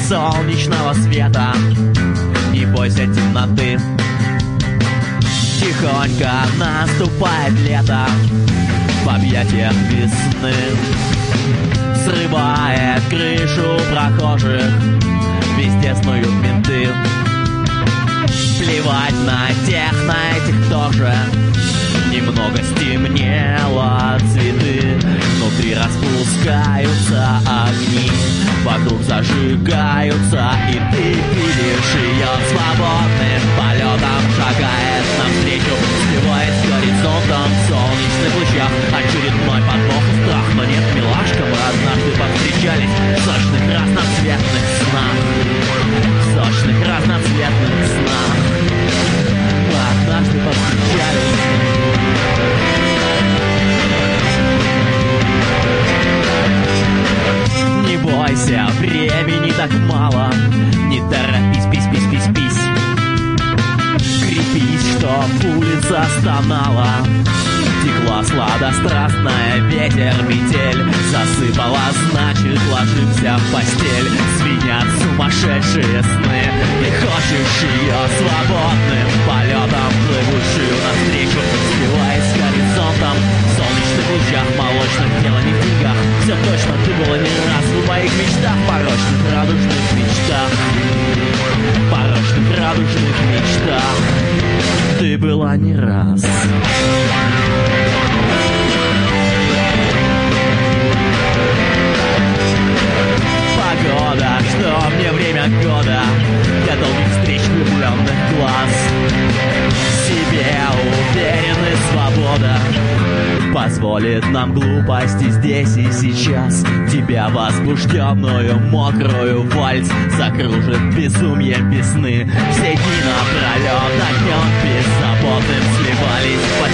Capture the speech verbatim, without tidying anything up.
солнечного света. Не бойся темноты. Тихонько наступает лето в объятиях весны. Срывает крышу прохожих, везде снуют менты. Плевать на тех, на этих тоже. Немного стемнело, цветы внутри распускаются огни, вокруг зажигаются, и ты видишь ее свободным полетом. Шагает навстречу, сливаясь с горизонтом в солнечных лучах. Очередной подвох и страх, но нет, милашка, мы однажды повстречались в сочных разноцветных снах. В сочных разноцветных снах мы однажды повстречались. Не бойся, времени так мало. Не торопись, пись, пись, пись, пись. Крепись, чтоб улица стонала. Текла сладострастная, ветер, метель. Засыпала, значит, ложимся в постель. Звенят сумасшедшие сны. Ты хочешь ее свободным полетом, плывущую навстречу, сливаясь с горизонтом. В солнечных лучах молочных, дело не в деньгах. Все точно, ты была не раз в моих мечтах. Порочных, радужных мечтах. Порочных, радужных мечтах. Ты была не раз. Погода, что мне время года для долгих встреч влюбленных глаз. В себе уверены, свобода позволит нам глупости здесь и сейчас. Тебя возбужденную, мокрую вальс закружит безумием весны. Все дни напролет огнем беззаботным сливались в